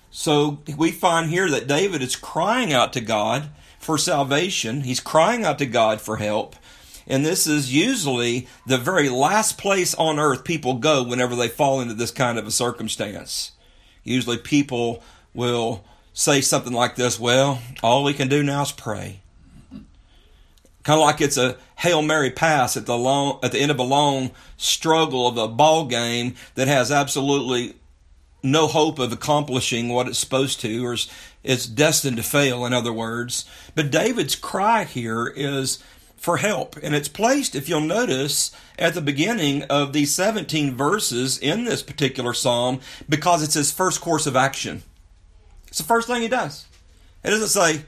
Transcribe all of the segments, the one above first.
So we find here that David is crying out to God for salvation. He's crying out to God for help. And this is usually the very last place on earth people go whenever they fall into this kind of a circumstance. Usually people will say something like this, well, all we can do now is pray. Kind of like it's a Hail Mary pass at the end of a long struggle of a ball game that has absolutely no hope of accomplishing what it's supposed to, or it's destined to fail, in other words. But David's cry here is for help. And it's placed, if you'll notice, at the beginning of these 17 verses in this particular psalm because it's his first course of action. It's the first thing he does. It doesn't say,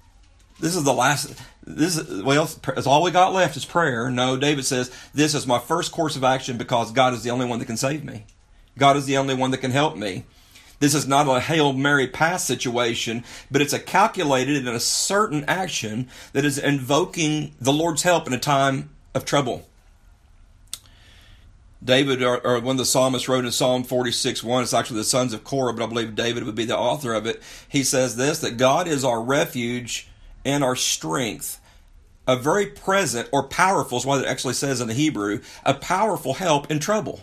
it's all we got left is prayer. No, David says, this is my first course of action because God is the only one that can save me. God is the only one that can help me. This is not a Hail Mary pass situation, but it's a calculated and a certain action that is invoking the Lord's help in a time of trouble. David, or when the psalmist wrote in Psalm 46:1, it's actually the sons of Korah, but I believe David would be the author of it. He says this, that God is our refuge and our strength, a very present or powerful, is what it actually says in the Hebrew, a powerful help in trouble.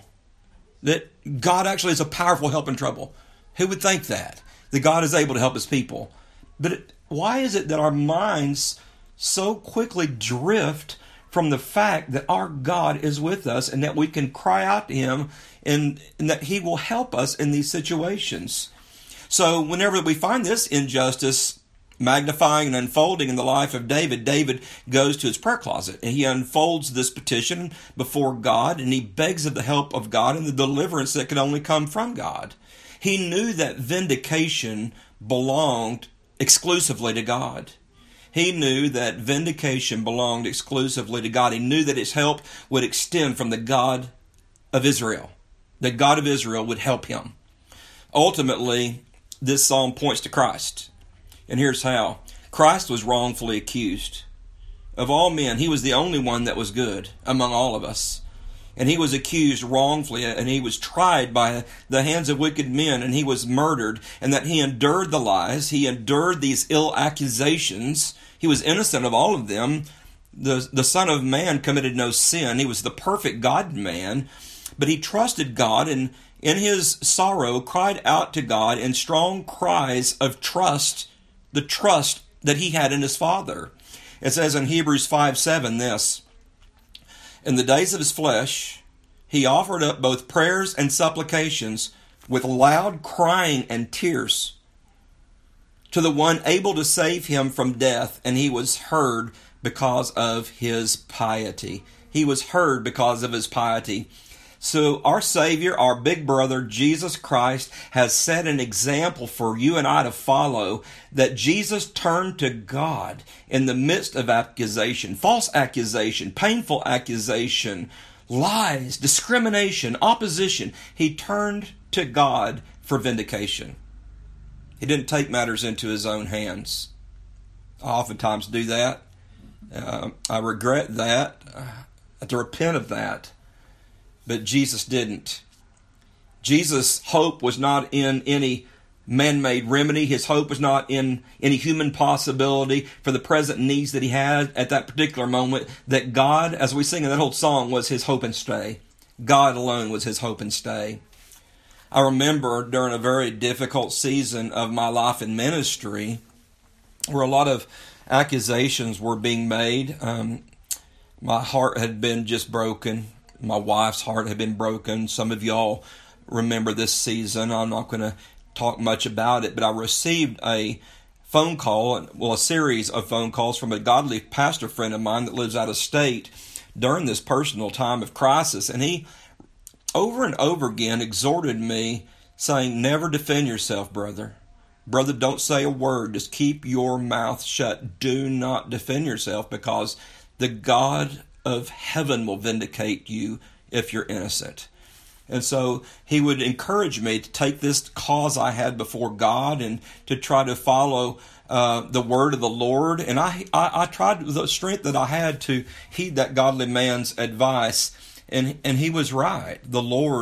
That God actually is a powerful help in trouble. Who would think that? That God is able to help his people. But why is it that our minds so quickly drift from the fact that our God is with us and that we can cry out to him and that he will help us in these situations? So whenever we find this injustice magnifying and unfolding in the life of David, David goes to his prayer closet and he unfolds this petition before God and he begs of the help of God and the deliverance that can only come from God. He knew that vindication belonged exclusively to God. He knew that vindication belonged exclusively to God. He knew that his help would extend from the God of Israel. The God of Israel would help him. Ultimately, this psalm points to Christ. And here's how. Christ was wrongfully accused. Of all men, he was the only one that was good among all of us. And he was accused wrongfully, and he was tried by the hands of wicked men, and he was murdered, and that he endured the lies, he endured these ill accusations. He was innocent of all of them. The Son of Man committed no sin. He was the perfect God-man, but he trusted God, and in his sorrow cried out to God in strong cries of trust, the trust that he had in his Father. It says in Hebrews 5:7 this, in the days of his flesh, he offered up both prayers and supplications with loud crying and tears to the one able to save him from death, and he was heard because of his piety. He was heard because of his piety. So our Savior, our big brother, Jesus Christ, has set an example for you and I to follow, that Jesus turned to God in the midst of accusation, false accusation, painful accusation, lies, discrimination, opposition. He turned to God for vindication. He didn't take matters into his own hands. I oftentimes do that. I regret that. I have to repent of that. But Jesus didn't. Jesus' hope was not in any man-made remedy. His hope was not in any human possibility for the present needs that he had at that particular moment. That God, as we sing in that whole song, was his hope and stay. God alone was his hope and stay. I remember during a very difficult season of my life in ministry, where a lot of accusations were being made. My heart had been just broken. My wife's heart had been broken. Some of y'all remember this season. I'm not going to talk much about it, but I received a phone call, a series of phone calls from a godly pastor friend of mine that lives out of state during this personal time of crisis. And he, over and over again, exhorted me, saying, never defend yourself, brother. Brother, don't say a word. Just keep your mouth shut. Do not defend yourself, because the God of heaven will vindicate you if you're innocent. And so he would encourage me to take this cause I had before God and to try to follow the word of the Lord. And I tried with the strength that I had to heed that godly man's advice. And he was right. The Lord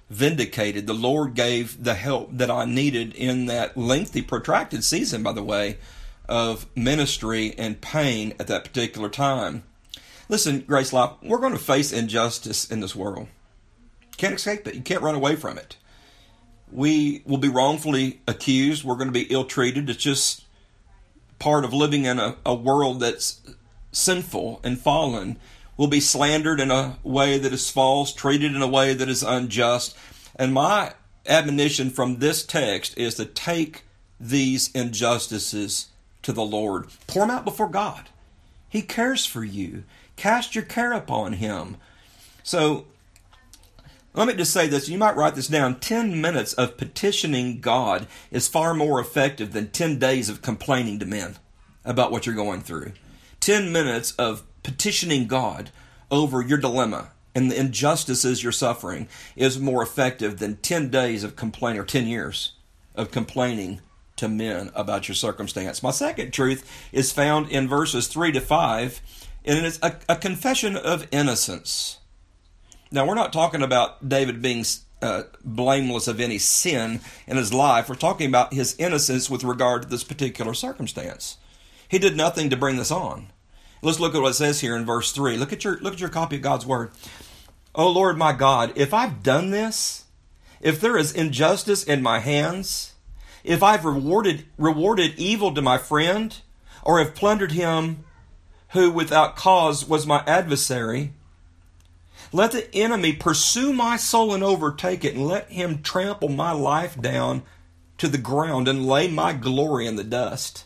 vindicated. The Lord gave the help that I needed in that lengthy, protracted season, by the way, of ministry and pain at that particular time. Listen, Grace Life, we're going to face injustice in this world. Can't escape it. You can't run away from it. We will be wrongfully accused. We're going to be ill-treated. It's just part of living in a world that's sinful and fallen. We'll be slandered in a way that is false, treated in a way that is unjust. And my admonition from this text is to take these injustices to the Lord. Pour them out before God. He cares for you. Cast your care upon Him. So, let me just say this. You might write this down. 10 minutes of petitioning God is far more effective than 10 days of complaining to men about what you're going through. 10 minutes of petitioning God over your dilemma and the injustices you're suffering is more effective than 10 days of complaining, or 10 years of complaining to men about your circumstance. My second truth is found in verses 3 to 5, and it's a confession of innocence. Now, we're not talking about David being blameless of any sin in his life. We're talking about his innocence with regard to this particular circumstance. He did nothing to bring this on. Let's look at what it says here in verse 3. Look at your copy of God's Word. "O Lord my God, if I've done this, if there is injustice in my hands, if I've rewarded evil to my friend, or have plundered him who without cause was my adversary, let the enemy pursue my soul and overtake it, and let him trample my life down to the ground and lay my glory in the dust."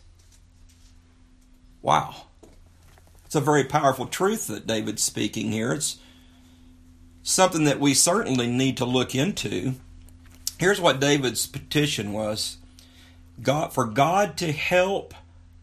Wow. It's a very powerful truth that David's speaking here. It's something that we certainly need to look into. Here's what David's petition was. For God to help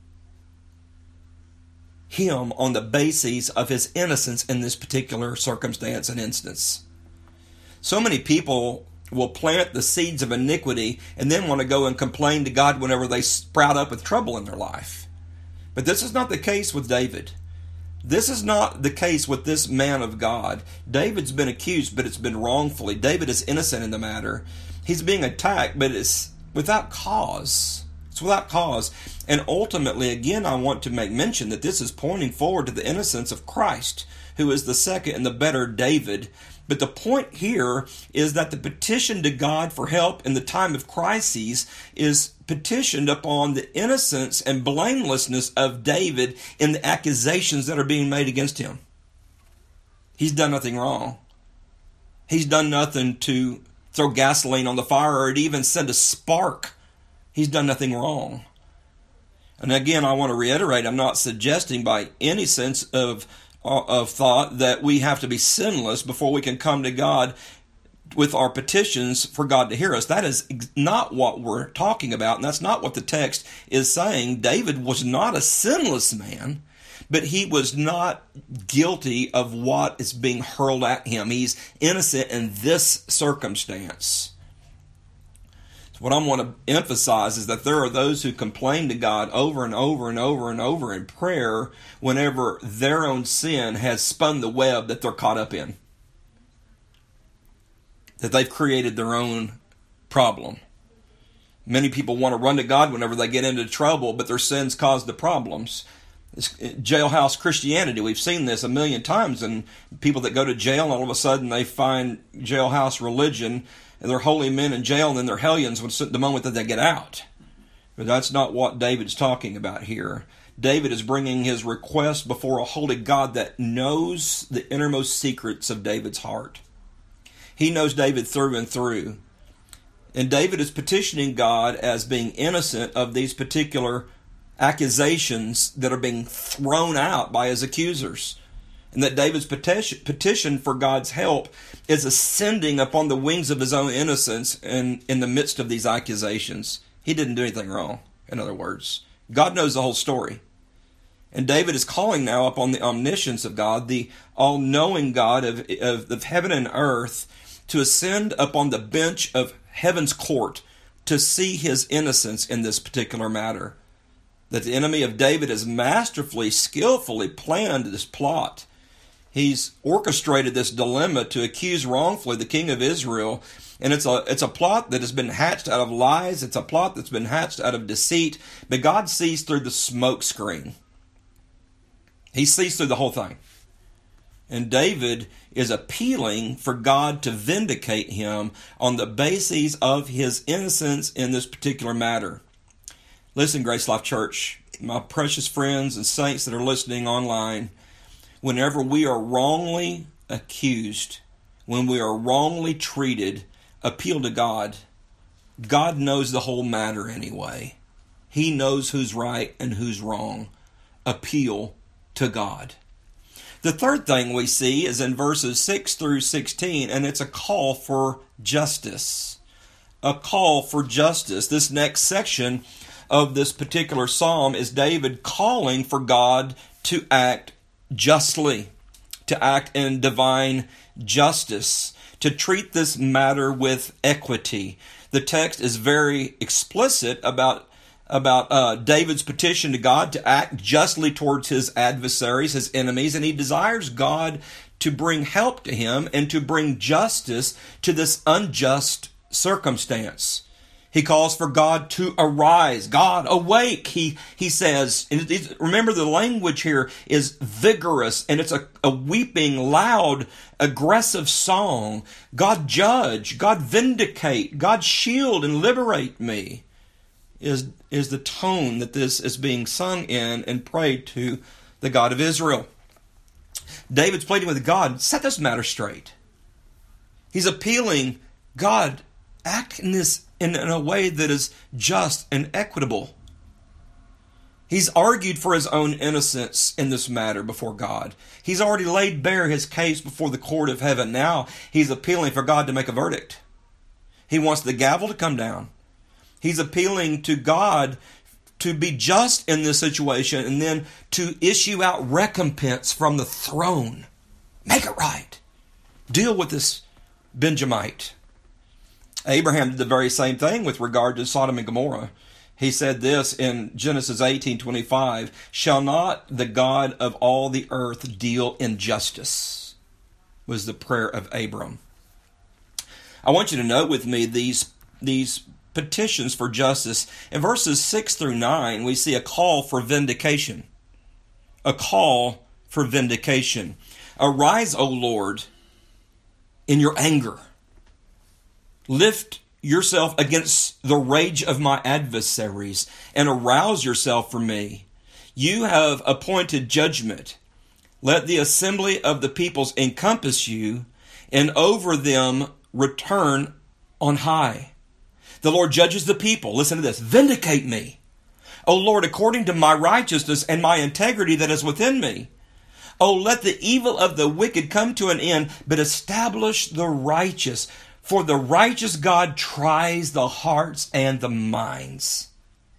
him on the basis of his innocence in this particular circumstance and instance. So many people will plant the seeds of iniquity and then want to go and complain to God whenever they sprout up with trouble in their life. But this is not the case with David. This is not the case with this man of God. David's been accused, but it's been wrongfully. David is innocent in the matter. He's being attacked, but it's without cause. It's without cause. And ultimately, again, I want to make mention that this is pointing forward to the innocence of Christ, who is the second and the better David. But the point here is that the petition to God for help in the time of crises is petitioned upon the innocence and blamelessness of David in the accusations that are being made against him. He's done nothing wrong. He's done nothing to throw gasoline on the fire or to even send a spark. He's done nothing wrong. And again, I want to reiterate, I'm not suggesting by any sense of thought that we have to be sinless before we can come to God with our petitions for God to hear us. That is not what we're talking about, and that's not what the text is saying. David was not a sinless man, but he was not guilty of what is being hurled at him. He's innocent in this circumstance. What I want to emphasize is that there are those who complain to God over and over and over and over in prayer whenever their own sin has spun the web that they're caught up in. That they've created their own problem. Many people want to run to God whenever they get into trouble, but their sins cause the problems. It's jailhouse Christianity. We've seen this a million times, and people that go to jail, and all of a sudden they find jailhouse religion, and they're holy men in jail, and then they're hellions the moment that they get out. But that's not what David's talking about here. David is bringing his request before a holy God that knows the innermost secrets of David's heart. He knows David through and through. And David is petitioning God as being innocent of these particular accusations that are being thrown out by his accusers. And that David's petition for God's help is ascending upon the wings of his own innocence and in the midst of these accusations. He didn't do anything wrong, in other words. God knows the whole story. And David is calling now upon the omniscience of God, the all-knowing God of heaven and earth, to ascend upon the bench of heaven's court to see his innocence in this particular matter. That the enemy of David has masterfully, skillfully planned this plot. He's orchestrated this dilemma to accuse wrongfully the king of Israel. And it's a plot that has been hatched out of lies. It's a plot that's been hatched out of deceit. But God sees through the smoke screen. He sees through the whole thing. And David is appealing for God to vindicate him on the basis of his innocence in this particular matter. Listen, Grace Life Church, my precious friends and saints that are listening online, whenever we are wrongly accused, when we are wrongly treated, appeal to God. God knows the whole matter anyway. He knows who's right and who's wrong. Appeal to God. The third thing we see is in verses 6 through 16, and it's a call for justice. A call for justice. This next section of this particular psalm is David calling for God to act justly, to act in divine justice, to treat this matter with equity. The text is very explicit about David's petition to God to act justly towards his adversaries, his enemies, and he desires God to bring help to him and to bring justice to this unjust circumstance. He calls for God to arise. God, awake, he says. And remember, the language here is vigorous, and it's a weeping, loud, aggressive song. God, judge. God, vindicate. God, shield and liberate me. Is the tone that this is being sung in and prayed to the God of Israel. David's pleading with God, set this matter straight. He's appealing, God, act in this in a way that is just and equitable. He's argued for his own innocence in this matter before God. He's already laid bare his case before the court of heaven. Now he's appealing for God to make a verdict. He wants the gavel to come down. He's appealing to God to be just in this situation and then to issue out recompense from the throne. Make it right. Deal with this Benjamite. Abraham did the very same thing with regard to Sodom and Gomorrah. He said this in Genesis 18:25, "Shall not the God of all the earth deal in justice?" was the prayer of Abram. I want you to note with me these petitions for justice. In verses 6 through 9, we see a call for vindication. A call for vindication. Arise, O Lord, in your anger. Lift yourself against the rage of my adversaries and arouse yourself for me. You have appointed judgment. Let the assembly of the peoples encompass you, and over them return on high. The Lord judges the people. Listen to this. Vindicate me, O Lord, according to my righteousness and my integrity that is within me. O let the evil of the wicked come to an end, but establish the righteous. For the righteous God tries the hearts and the minds.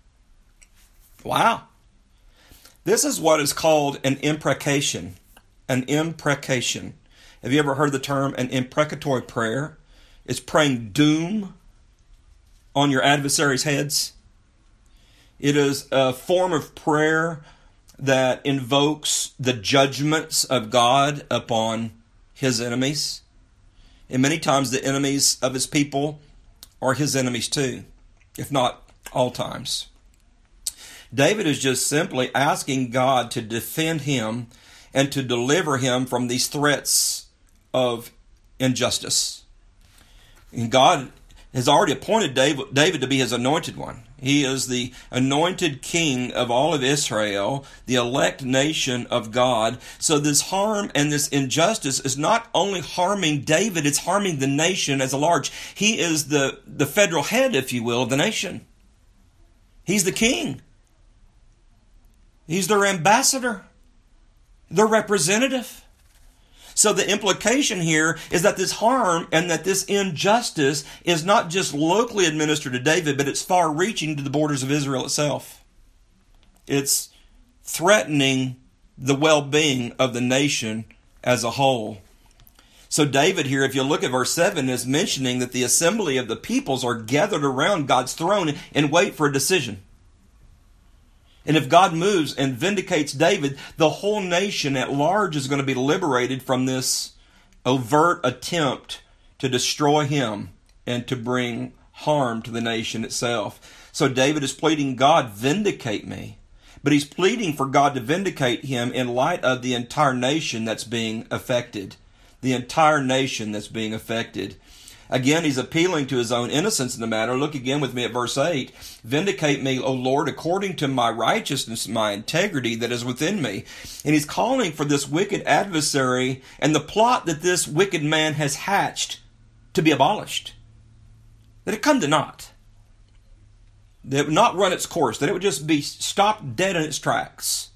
Wow. This is what is called an imprecation. An imprecation. Have you ever heard the term an imprecatory prayer? It's praying doom on your adversaries' heads. It is a form of prayer that invokes the judgments of God upon his enemies. And many times the enemies of his people are his enemies too, if not all times. David is just simply asking God to defend him and to deliver him from these threats of injustice. And God has already appointed David to be his anointed one. He is the anointed king of all of Israel, the elect nation of God. So this harm and this injustice is not only harming David, it's harming the nation as a large. He is the federal head, if you will, of the nation. He's the king. He's their ambassador, their representative. So the implication here is that this harm and that this injustice is not just locally administered to David, but it's far-reaching to the borders of Israel itself. It's threatening the well-being of the nation as a whole. So David here, if you look at verse 7, is mentioning that the assembly of the peoples are gathered around God's throne and wait for a decision. And if God moves and vindicates David, the whole nation at large is going to be liberated from this overt attempt to destroy him and to bring harm to the nation itself. So David is pleading, God, vindicate me. But he's pleading for God to vindicate him in light of the entire nation that's being affected. The entire nation that's being affected. Again, he's appealing to his own innocence in the matter. Look again with me at verse 8. Vindicate me, O Lord, according to my righteousness, my integrity that is within me. And he's calling for this wicked adversary and the plot that this wicked man has hatched to be abolished. That it come to naught. That it would not run its course. That it would just be stopped dead in its tracks.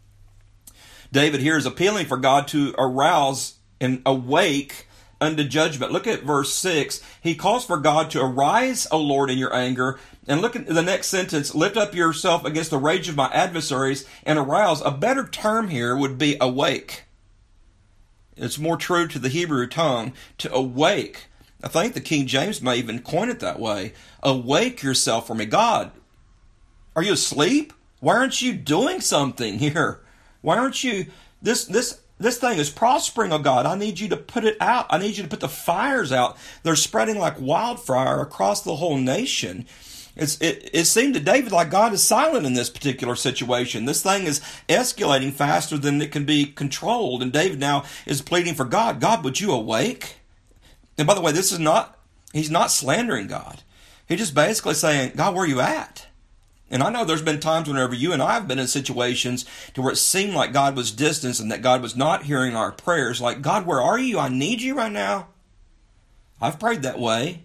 David here is appealing for God to arouse and awake unto judgment. Look at verse 6. He calls for God to arise, O Lord, in your anger. And look at the next sentence. Lift up yourself against the rage of my adversaries and arouse. A better term here would be awake. It's more true to the Hebrew tongue to awake. I think the King James may even coin it that way. Awake yourself for me. God, are you asleep? Why aren't you doing something here? Why aren't you... This thing is prospering, oh God. I need you to put it out. I need you to put the fires out. They're spreading like wildfire across the whole nation. It seemed to David like God is silent in this particular situation. This thing is escalating faster than it can be controlled. And David now is pleading for God. God, would you awake? And by the way, he's not slandering God. He's just basically saying, God, where are you at? And I know there's been times whenever you and I have been in situations to where it seemed like God was distant and that God was not hearing our prayers. Like, God, where are you? I need you right now. I've prayed that way.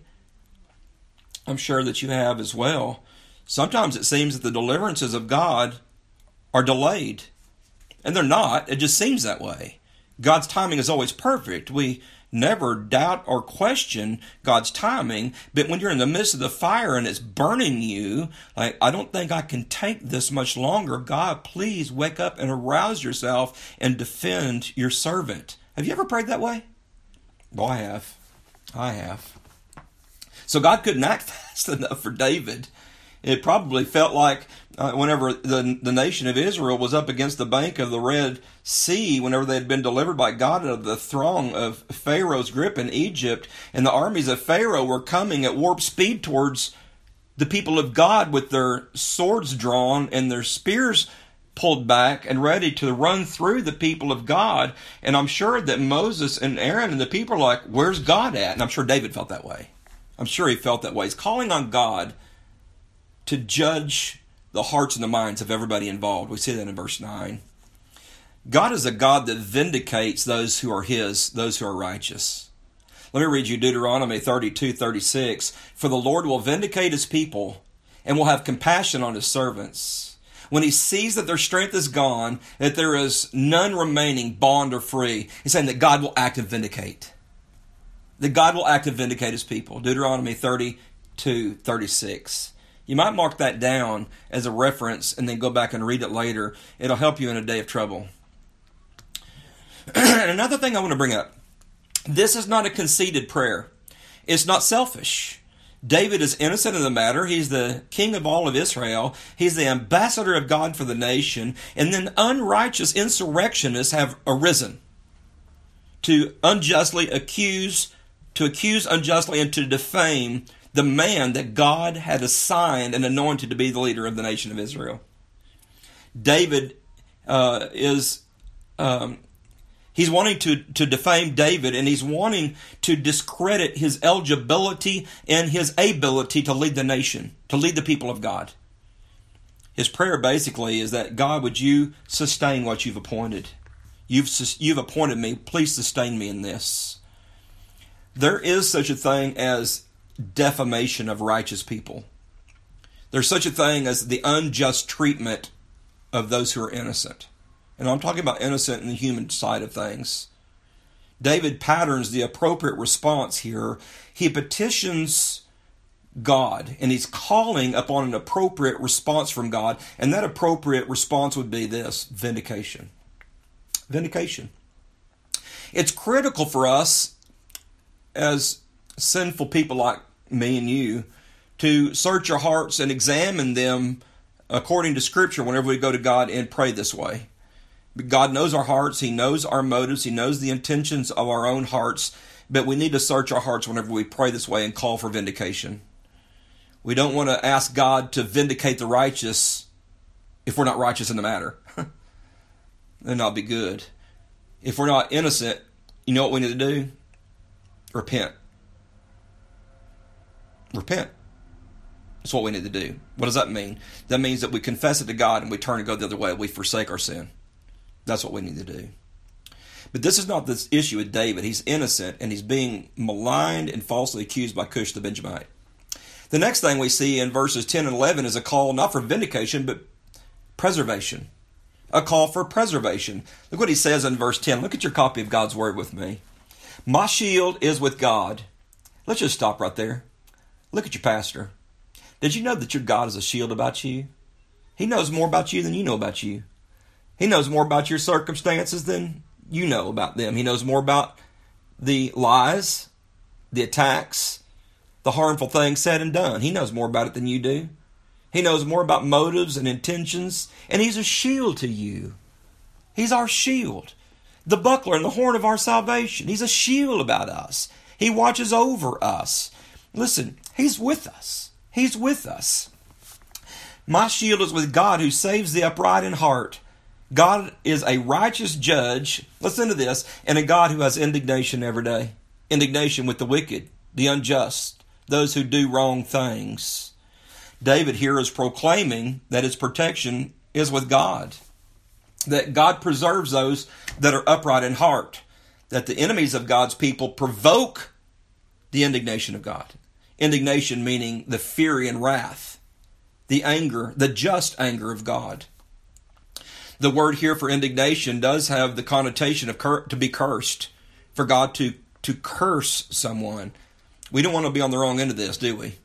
I'm sure that you have as well. Sometimes it seems that the deliverances of God are delayed. And they're not. It just seems that way. God's timing is always perfect. We never doubt or question God's timing, but when you're in the midst of the fire and it's burning you, like, I don't think I can take this much longer. God, please wake up and arouse yourself and defend your servant. Have you ever prayed that way? Well, I have. So God couldn't act fast enough for David. It probably felt like whenever the nation of Israel was up against the bank of the Red Sea, whenever they had been delivered by God out of the throng of Pharaoh's grip in Egypt, and the armies of Pharaoh were coming at warp speed towards the people of God with their swords drawn and their spears pulled back and ready to run through the people of God. And I'm sure that Moses and Aaron and the people are like, where's God at? And I'm sure David felt that way. I'm sure he felt that way. He's calling on God to judge the hearts and the minds of everybody involved. We see that in verse 9. God is a God that vindicates those who are His, those who are righteous. Let me read you Deuteronomy 32:36. For the Lord will vindicate His people and will have compassion on His servants. When He sees that their strength is gone, that there is none remaining, bond or free, He's saying that God will act and vindicate. That God will act and vindicate His people. Deuteronomy 32:36. You might mark that down as a reference and then go back and read it later. It'll help you in a day of trouble. And another thing I want to bring up. This is not a conceited prayer. It's not selfish. David is innocent in the matter. He's the king of all of Israel. He's the ambassador of God for the nation. And then unrighteous insurrectionists have arisen to accuse unjustly and to defame the man that God had assigned and anointed to be the leader of the nation of Israel. David he's wanting to defame David, and he's wanting to discredit his eligibility and his ability to lead the nation, to lead the people of God. His prayer basically is that, God, would you sustain what you've appointed? You've appointed me. Please sustain me in this. There is such a thing as defamation of righteous people. There's such a thing as the unjust treatment of those who are innocent. And I'm talking about innocent in the human side of things. David patterns the appropriate response here. He petitions God, and he's calling upon an appropriate response from God. And that appropriate response would be this: vindication. Vindication. It's critical for us as sinful people like me and you to search our hearts and examine them according to Scripture, whenever we go to God and pray this way. God knows our hearts. He knows our motives. He knows the intentions of our own hearts. But we need to search our hearts whenever we pray this way and call for vindication. We don't want to ask God to vindicate the righteous if we're not righteous in the matter. That'd not be good. If we're not innocent, you know what we need to do? Repent. Repent. That's what we need to do. What does that mean? That means that we confess it to God and we turn and go the other way. We forsake our sin. That's what we need to do. But this is not this issue with David. He's innocent and he's being maligned and falsely accused by Cush the Benjamite. The next thing we see in verses 10 and 11 is a call not for vindication, but preservation. A call for preservation. Look what he says in verse 10. Look at your copy of God's Word with me. My shield is with God. Let's just stop right there. Look at your pastor. Did you know that your God is a shield about you? He knows more about you than you know about you. He knows more about your circumstances than you know about them. He knows more about the lies, the attacks, the harmful things said and done. He knows more about it than you do. He knows more about motives and intentions, and He's a shield to you. He's our shield, the buckler and the horn of our salvation. He's a shield about us. He watches over us. Listen, He's with us. He's with us. My shield is with God who saves the upright in heart. God is a righteous judge, listen to this, and a God who has indignation every day. Indignation with the wicked, the unjust, those who do wrong things. David here is proclaiming that his protection is with God. That God preserves those that are upright in heart. That the enemies of God's people provoke the indignation of God. Indignation meaning the fury and wrath, the anger, the just anger of God. The word here for indignation does have the connotation of to be cursed, for God to curse someone. We don't want to be on the wrong end of this, do we?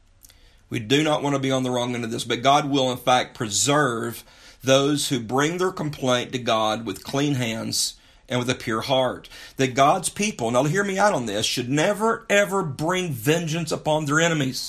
We do not want to be on the wrong end of this, but God will in fact preserve those who bring their complaint to God with clean hands and with a pure heart. That God's people, now hear me out on this, should never ever bring vengeance upon their enemies.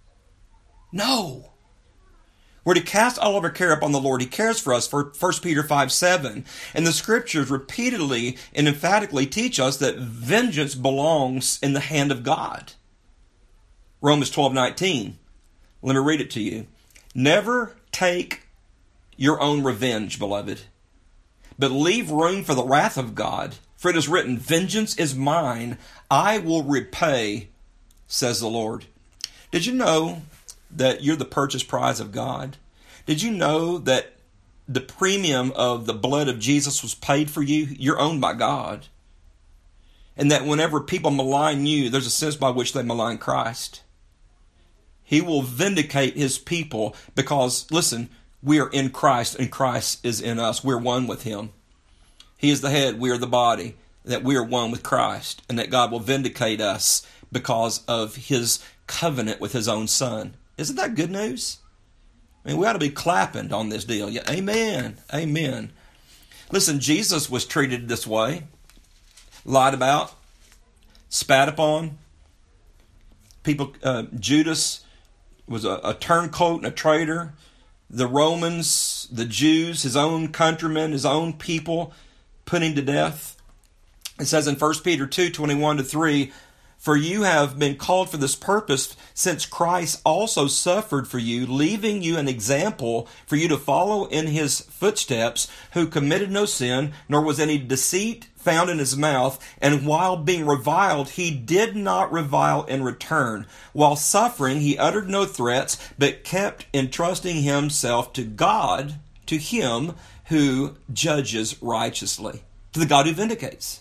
No. We're to cast all of our care upon the Lord. He cares for us, for 1 Peter 5:7. And the Scriptures repeatedly and emphatically teach us that vengeance belongs in the hand of God. Romans 12:19. Let me read it to you. Never take your own revenge, beloved, but leave room for the wrath of God. For it is written, vengeance is mine, I will repay, says the Lord. Did you know that you're the purchase price of God? Did you know that the premium of the blood of Jesus was paid for you? You're owned by God. And that whenever people malign you, there's a sense by which they malign Christ. He will vindicate His people because, listen, we are in Christ and Christ is in us. We're one with Him. He is the head, we are the body, that we are one with Christ, and that God will vindicate us because of His covenant with His own Son. Isn't that good news? I mean, we ought to be clapping on this deal. Yeah, amen. Amen. Listen, Jesus was treated this way. Lied about. Spat upon. People, Judas was a turncoat and a traitor. The Romans, the Jews, his own countrymen, his own people, put him to death. It says in 1 Peter 2:21-3, for you have been called for this purpose, since Christ also suffered for you, leaving you an example for you to follow in His footsteps, who committed no sin, nor was any deceit found in His mouth, and while being reviled, He did not revile in return. While suffering, He uttered no threats, but kept entrusting Himself to God, to Him who judges righteously, to the God who vindicates.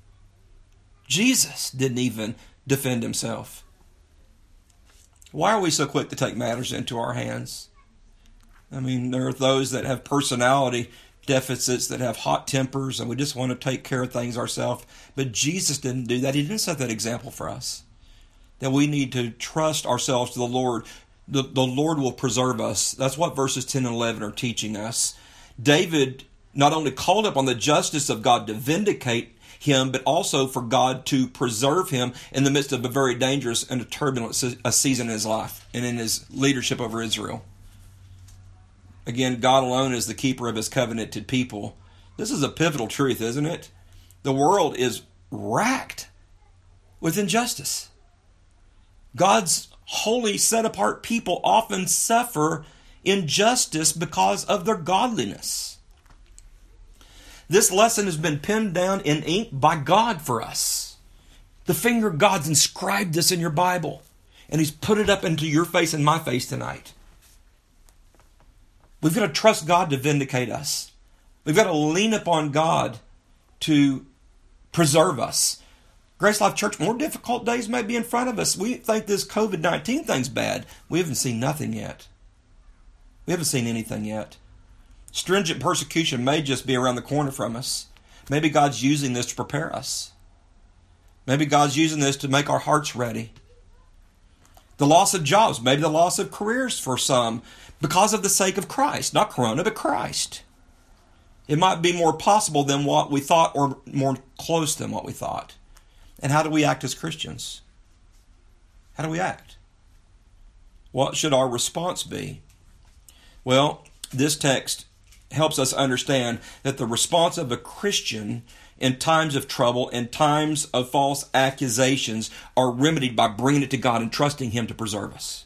Jesus didn't even defend Himself. Why are we so quick to take matters into our hands? I mean, there are those that have personality deficits, that have hot tempers, and we just want to take care of things ourselves. But Jesus didn't do that. He didn't set that example for us. That we need to trust ourselves to the Lord. The Lord will preserve us. That's what verses 10 and 11 are teaching us. David not only called upon the justice of God to vindicate him, but also for God to preserve him in the midst of a very dangerous and a turbulent season in his life and in his leadership over Israel. Again, God alone is the keeper of his covenanted people. This is a pivotal truth, isn't it? The world is racked with injustice. God's holy, set-apart people often suffer injustice because of their godliness. This lesson has been penned down in ink by God for us. The finger of God's inscribed this in your Bible, and he's put it up into your face and my face tonight. We've got to trust God to vindicate us. We've got to lean upon God to preserve us. Grace Life Church, more difficult days may be in front of us. We think this COVID-19 thing's bad. We haven't seen nothing yet. We haven't seen anything yet. Stringent persecution may just be around the corner from us. Maybe God's using this to prepare us. Maybe God's using this to make our hearts ready. The loss of jobs, maybe the loss of careers for some, because of the sake of Christ. Not Corona, but Christ. It might be more possible than what we thought, or more close than what we thought. And how do we act as Christians? How do we act? What should our response be? Well, this text helps us understand that the response of a Christian in times of trouble, in times of false accusations, are remedied by bringing it to God and trusting him to preserve us.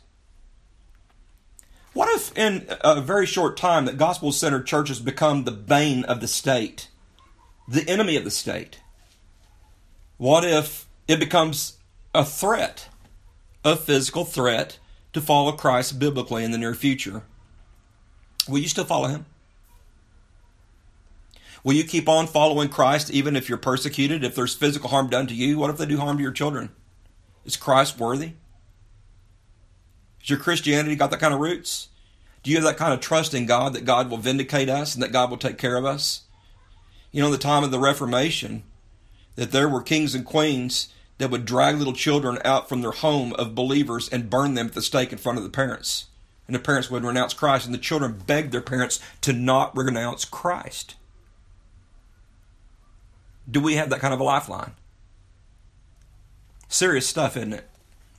What if in a very short time that gospel-centered churches become the bane of the state, the enemy of the state? What if it becomes a threat, a physical threat to follow Christ biblically in the near future? Will you still follow him? Will you keep on following Christ even if you're persecuted, if there's physical harm done to you? What if they do harm to your children? Is Christ worthy? Has your Christianity got that kind of roots? Do you have that kind of trust in God that God will vindicate us and that God will take care of us? You know, in the time of the Reformation, that there were kings and queens that would drag little children out from their home of believers and burn them at the stake in front of the parents. And the parents would renounce Christ, and the children begged their parents to not renounce Christ. Do we have that kind of a lifeline? Serious stuff, isn't it?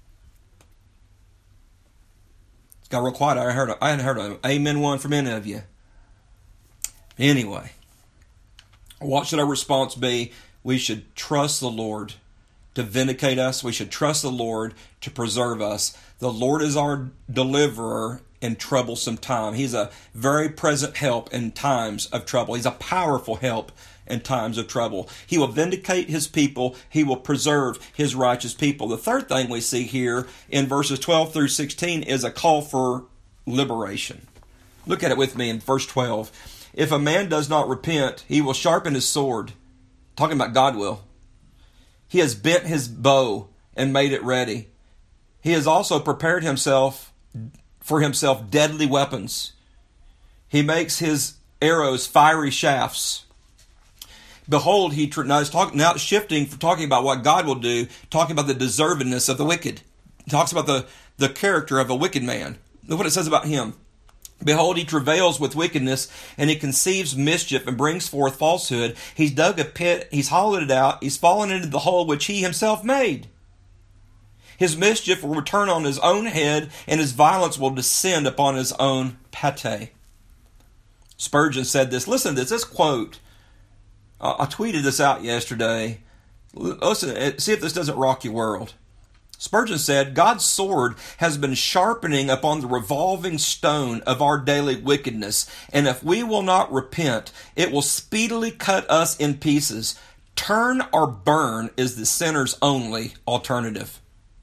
It's got real quiet. I hadn't heard an amen one from any of you. Anyway, what should our response be? We should trust the Lord to vindicate us. We should trust the Lord to preserve us. The Lord is our deliverer in troublesome time. He's a very present help in times of trouble. He's a powerful help in times of trouble. He will vindicate his people. He will preserve his righteous people. The third thing we see here in verses 12 through 16 is a call for liberation. Look at it with me in verse 12. If a man does not repent, he will sharpen his sword. Talking about God will. He has bent his bow and made it ready. He has also prepared for himself deadly weapons. He makes his arrows fiery shafts. Behold, now shifting from talking about what God will do, talking about the deservedness of the wicked. He talks about the character of a wicked man. Look what it says about him. Behold, he travails with wickedness, and he conceives mischief and brings forth falsehood. He's dug a pit, he's hollowed it out, he's fallen into the hole which he himself made. His mischief will return on his own head, and his violence will descend upon his own pate. Spurgeon said this. Listen to this quote. I tweeted this out yesterday. Listen, see if this doesn't rock your world. Spurgeon said, God's sword has been sharpening upon the revolving stone of our daily wickedness, and if we will not repent, it will speedily cut us in pieces. Turn or burn is the sinner's only alternative.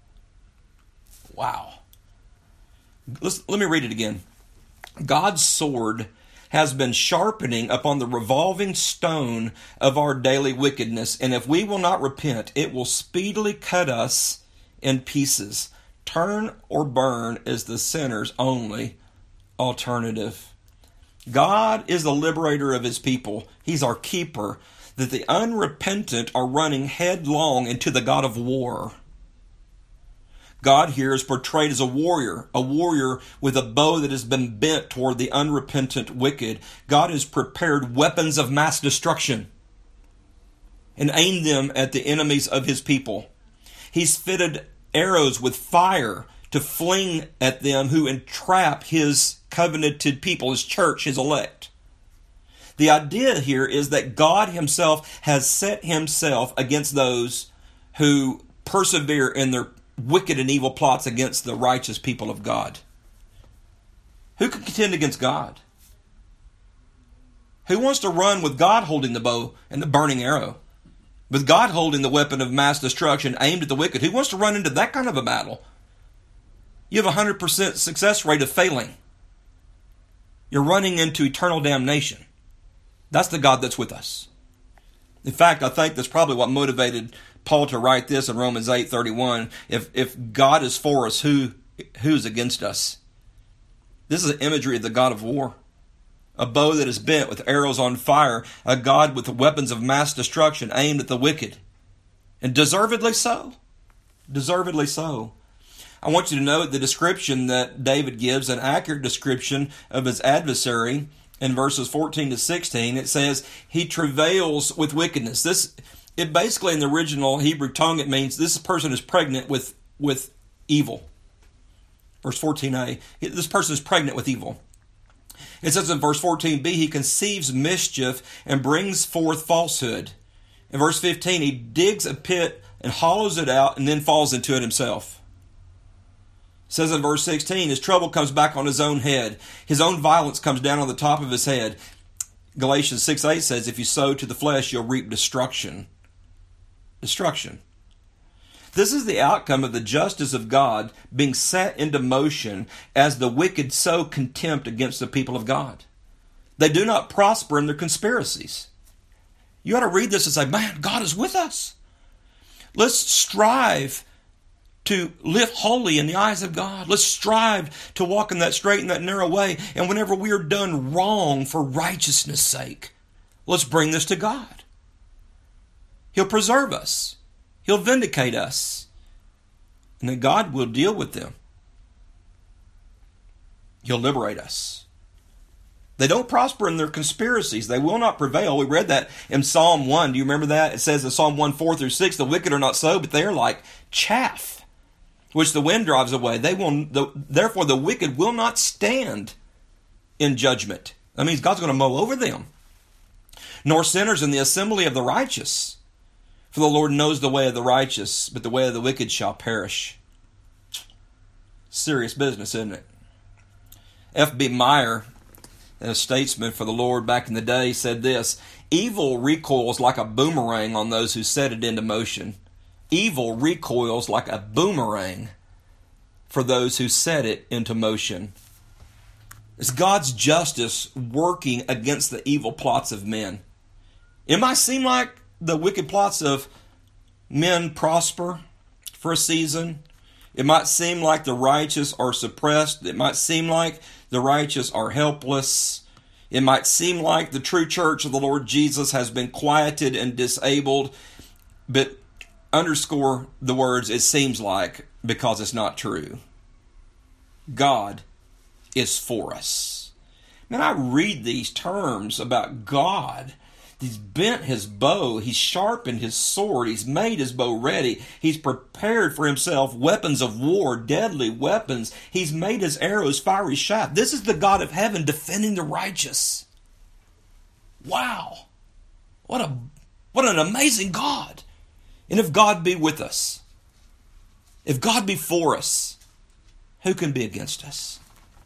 Wow. Let me read it again. God's sword has been sharpening upon the revolving stone of our daily wickedness, and if we will not repent, it will speedily cut us in pieces. Turn or burn is the sinner's only alternative. God is the liberator of his people. He's our keeper. That the unrepentant are running headlong into the God of war. God here is portrayed as a warrior with a bow that has been bent toward the unrepentant wicked. God has prepared weapons of mass destruction and aimed them at the enemies of his people. He's fitted arrows with fire to fling at them who entrap his covenanted people, his church, his elect. The idea here is that God himself has set himself against those who persevere in their wicked and evil plots against the righteous people of God. Who can contend against God? Who wants to run with God holding the bow and the burning arrow? With God holding the weapon of mass destruction aimed at the wicked? Who wants to run into that kind of a battle? You have a 100% success rate of failing. You're running into eternal damnation. That's the God that's with us. In fact, I think that's probably what motivated Paul to write this in Romans 8:31. If God is for us, who's against us? This is an imagery of the God of war. A bow that is bent with arrows on fire. A God with weapons of mass destruction aimed at the wicked. And deservedly so. Deservedly so. I want you to note the description that David gives, an accurate description of his adversary in verses 14 to 16. It says, he travails with wickedness. It basically, in the original Hebrew tongue, it means this person is pregnant with evil. Verse 14a, this person is pregnant with evil. It says in verse 14b, he conceives mischief and brings forth falsehood. In verse 15, he digs a pit and hollows it out and then falls into it himself. It says in verse 16, his trouble comes back on his own head. His own violence comes down on the top of his head. Galatians 6:8 says, if you sow to the flesh, you'll reap destruction. Destruction. This is the outcome of the justice of God being set into motion as the wicked sow contempt against the people of God. They do not prosper in their conspiracies. You ought to read this and say, man, God is with us. Let's strive to live holy in the eyes of God. Let's strive to walk in that straight and that narrow way. And whenever we are done wrong for righteousness' sake, let's bring this to God. He'll preserve us. He'll vindicate us. And then God will deal with them. He'll liberate us. They don't prosper in their conspiracies. They will not prevail. We read that in Psalm 1. Do you remember that? It says in Psalm 1, 4 through 6, the wicked are not so, but they are like chaff, which the wind drives away. Therefore, the wicked will not stand in judgment. That means God's going to mow over them. Nor sinners in the assembly of the righteous. For the Lord knows the way of the righteous, but the way of the wicked shall perish. Serious business, isn't it? F.B. Meyer, a statesman for the Lord back in the day, said this: evil recoils like a boomerang on those who set it into motion. Evil recoils like a boomerang for those who set it into motion. It's God's justice working against the evil plots of men. It might seem like the wicked plots of men prosper for a season. It might seem like the righteous are suppressed. It might seem like the righteous are helpless. It might seem like the true church of the Lord Jesus has been quieted and disabled. But underscore the words, it seems like, because it's not true. God is for us. Man, I read these terms about God. He's bent his bow. He's sharpened his sword. He's made his bow ready. He's prepared for himself weapons of war, deadly weapons. He's made his arrows fiery shaft. This is the God of heaven defending the righteous. Wow. What an amazing God. And if God be with us, if God be for us, who can be against us?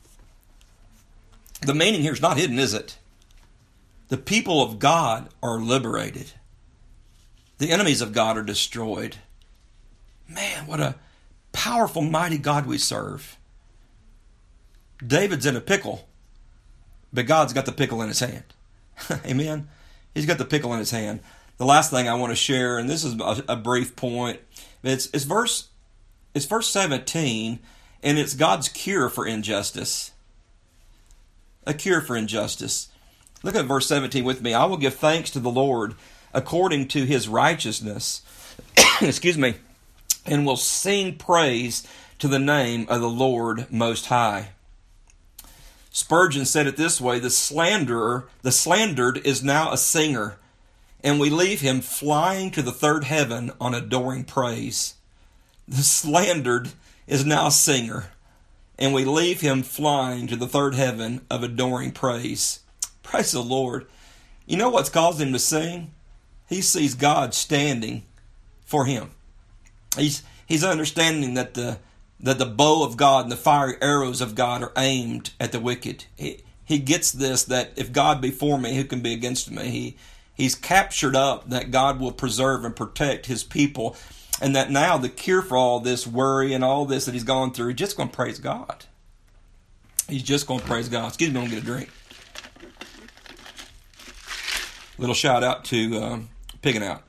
The meaning here is not hidden, is it? The people of God are liberated. The enemies of God are destroyed. Man, what a powerful, mighty God we serve. David's in a pickle, but God's got the pickle in his hand. Amen? He's got the pickle in his hand. The last thing I want to share, and this is a brief point, it's verse 17, and it's God's cure for injustice. A cure for injustice. Look at verse 17 with me. I will give thanks to the Lord according to his righteousness, excuse me, and will sing praise to the name of the Lord Most High. Spurgeon said it this way: the slandered is now a singer, and we leave him flying to the third heaven on adoring praise. The slandered is now a singer, and we leave him flying to the third heaven of adoring praise. Praise the Lord. You know what's caused him to sing? He sees God standing for him. He's understanding that the bow of God and the fiery arrows of God are aimed at the wicked. He gets this, that if God be for me, who can be against me? He's captured up that God will preserve and protect his people, and that now the cure for all this worry and all this that he's gone through, he's just going to praise God. He's just going to praise God. Excuse me, I'm going to get a drink. Little shout out to Pigging Out.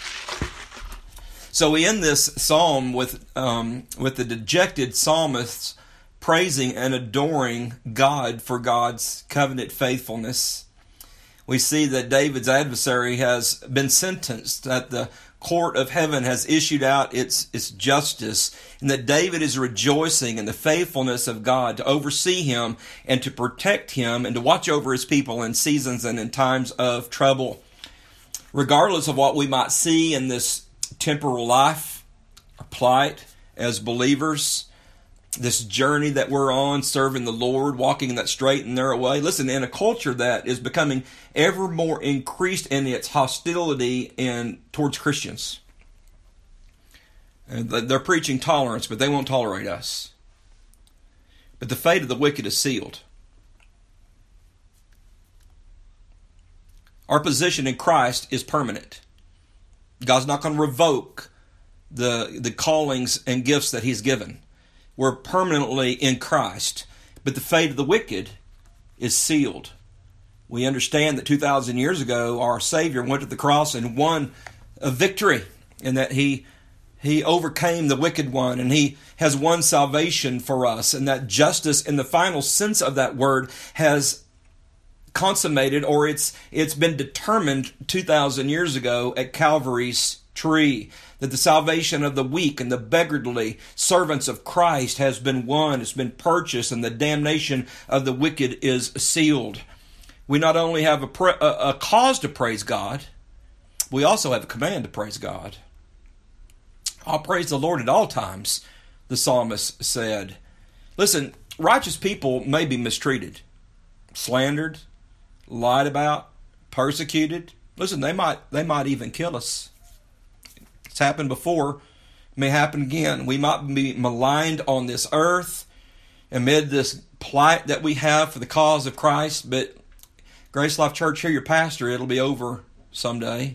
So we end this psalm with the dejected psalmists praising and adoring God for God's covenant faithfulness. We see that David's adversary has been sentenced, that the court of heaven has issued out its justice, and that David is rejoicing in the faithfulness of God to oversee him and to protect him and to watch over his people in seasons and in times of trouble. Regardless of what we might see in this temporal life, our plight as believers, this journey that we're on, serving the Lord, walking in that straight and narrow way. Listen, in a culture that is becoming ever more increased in its hostility towards Christians. And they're preaching tolerance, but they won't tolerate us. But the fate of the wicked is sealed. Our position in Christ is permanent. God's not going to revoke the callings and gifts that He's given. We're permanently in Christ, but the fate of the wicked is sealed. We understand that 2,000 years ago, our Savior went to the cross and won a victory, and that He overcame the wicked one, and He has won salvation for us, and that justice in the final sense of that word has consummated, or it's been determined 2,000 years ago at Calvary's tree, that the salvation of the weak and the beggarly servants of Christ has been won, it's been purchased, and the damnation of the wicked is sealed. We not only have a cause to praise God, we also have a command to praise God. I'll praise the Lord at all times, the psalmist said. Listen, righteous people may be mistreated, slandered, lied about, persecuted. Listen, they might even kill us. It's happened before. It may happen again. We might be maligned on this earth amid this plight that we have for the cause of Christ. But Grace Life Church, hear your pastor. It'll be over someday.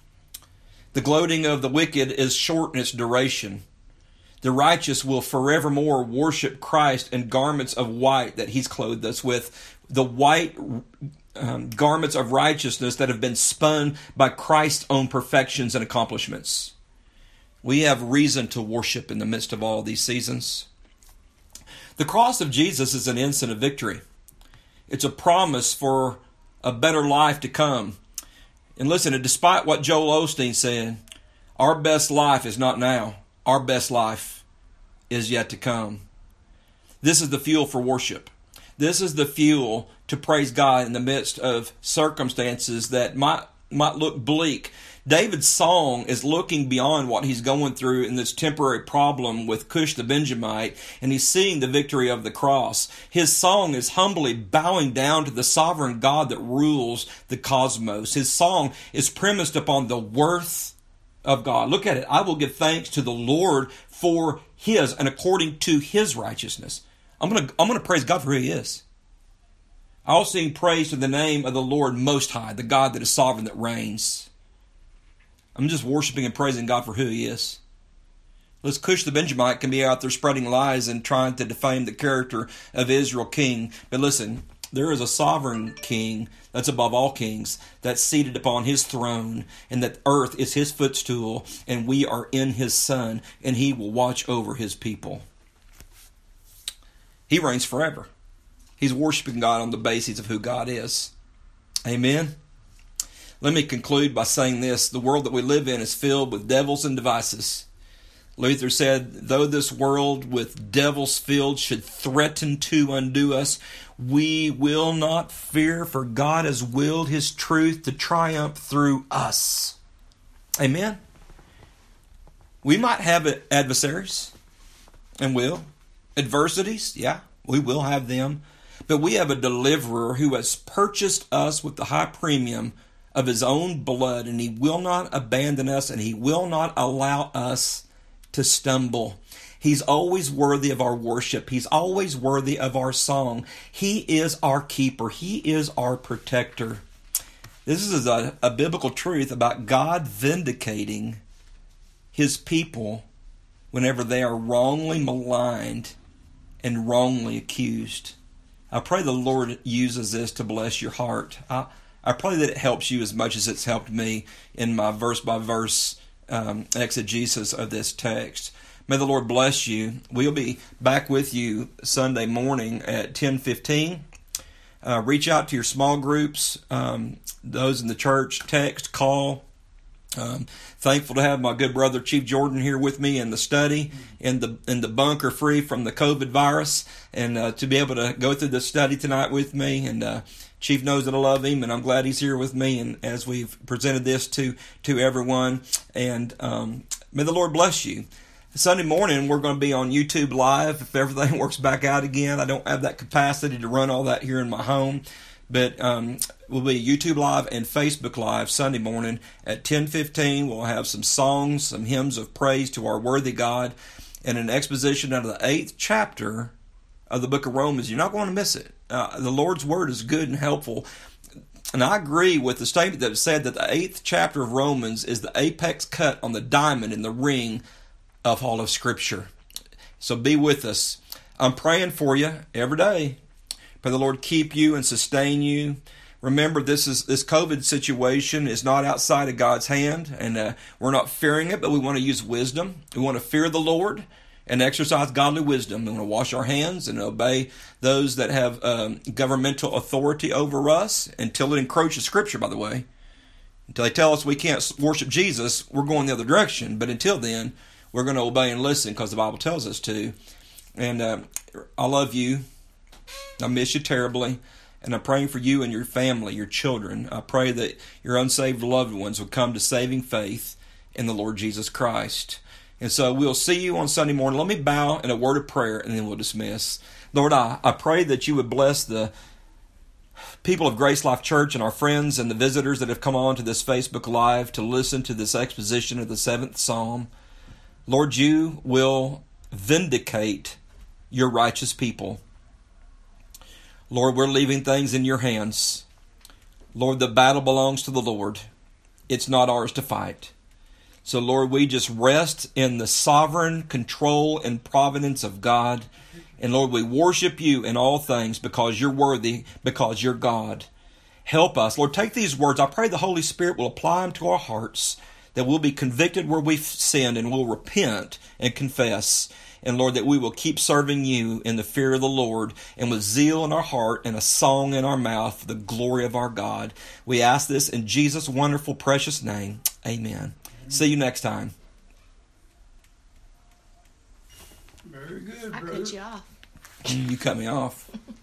The gloating of the wicked is short in its duration. The righteous will forevermore worship Christ in garments of white that He's clothed us with. The white garments of righteousness that have been spun by Christ's own perfections and accomplishments. We have reason to worship in the midst of all these seasons. The cross of Jesus is an ensign of victory. It's a promise for a better life to come. And listen, despite what Joel Osteen said, our best life is not now. Our best life is yet to come. This is the fuel for worship. This is the fuel to praise God in the midst of circumstances that might look bleak. David's song is looking beyond what he's going through in this temporary problem with Cush the Benjamite, and he's seeing the victory of the cross. His song is humbly bowing down to the sovereign God that rules the cosmos. His song is premised upon the worth of God. Look at it. I will give thanks to the Lord for His and according to His righteousness. I'm going to praise God for who He is. I'll sing praise to the name of the Lord Most High, the God that is sovereign, that reigns. I'm just worshiping and praising God for who He is. Let's Cush the Benjamite can be out there spreading lies and trying to defame the character of Israel king. But listen, there is a sovereign king that's above all kings, that's seated upon His throne, and that earth is His footstool, and we are in His Son, and He will watch over His people. He reigns forever. He's worshiping God on the basis of who God is. Amen. Let me conclude by saying this. The world that we live in is filled with devils and devices. Luther said, though this world with devils filled should threaten to undo us, we will not fear, for God has willed His truth to triumph through us. Amen. We might have adversaries. and will. Adversities, yeah, we will have them. But we have a deliverer who has purchased us with the high premium of his own blood, and he will not abandon us, and he will not allow us to stumble. He's always worthy of our worship. He's always worthy of our song. He is our keeper. He is our protector. This is a biblical truth about God vindicating his people whenever they are wrongly maligned and wrongly accused. I pray the Lord uses this to bless your heart. I pray that it helps you as much as it's helped me in my verse-by-verse exegesis of this text. May the Lord bless you. We'll be back with you Sunday morning at 10:15. Reach out to your small groups, those in the church, text, call. Thankful to have my good brother Chief Jordan here with me in the study, in the bunker, free from the COVID virus, and to be able to go through this study tonight with me. And Chief knows that I love him, and I'm glad he's here with me. And as we've presented this to everyone, and may the Lord bless you. Sunday morning, we're going to be on YouTube Live if everything works back out again. I don't have that capacity to run all that here in my home. But we'll be YouTube Live and Facebook Live Sunday morning at 10:15. We'll have some songs, some hymns of praise to our worthy God, and an exposition out of the 8th chapter of the book of Romans. You're not going to miss it. The Lord's Word is good and helpful. And I agree with the statement that said that the 8th chapter of Romans is the apex cut on the diamond in the ring of all of Scripture. So be with us. I'm praying for you every day. Pray the Lord keep you and sustain you. Remember, this COVID situation is not outside of God's hand, and we're not fearing it, but we want to use wisdom. We want to fear the Lord and exercise godly wisdom. We want to wash our hands and obey those that have governmental authority over us until it encroaches Scripture, by the way. Until they tell us we can't worship Jesus, we're going the other direction. But until then, we're going to obey and listen because the Bible tells us to. And I love you. I miss you terribly. And I'm praying for you and your family, your children. I pray that your unsaved loved ones will come to saving faith in the Lord Jesus Christ. And so we'll see you on Sunday morning. Let me bow in a word of prayer and then we'll dismiss. Lord, I pray that you would bless the people of Grace Life Church and our friends and the visitors that have come on to this Facebook Live to listen to this exposition of the 7th Psalm. Lord, you will vindicate your righteous people. Lord, we're leaving things in your hands. Lord, the battle belongs to the Lord. It's not ours to fight. So, Lord, we just rest in the sovereign control and providence of God. And, Lord, we worship you in all things because you're worthy, because you're God. Help us. Lord, take these words. I pray the Holy Spirit will apply them to our hearts, that we'll be convicted where we've sinned and we'll repent and confess. And Lord, that we will keep serving you in the fear of the Lord and with zeal in our heart and a song in our mouth for the glory of our God. We ask this in Jesus' wonderful, precious name. Amen. See you next time. Very good, brother. I cut you off. You cut me off.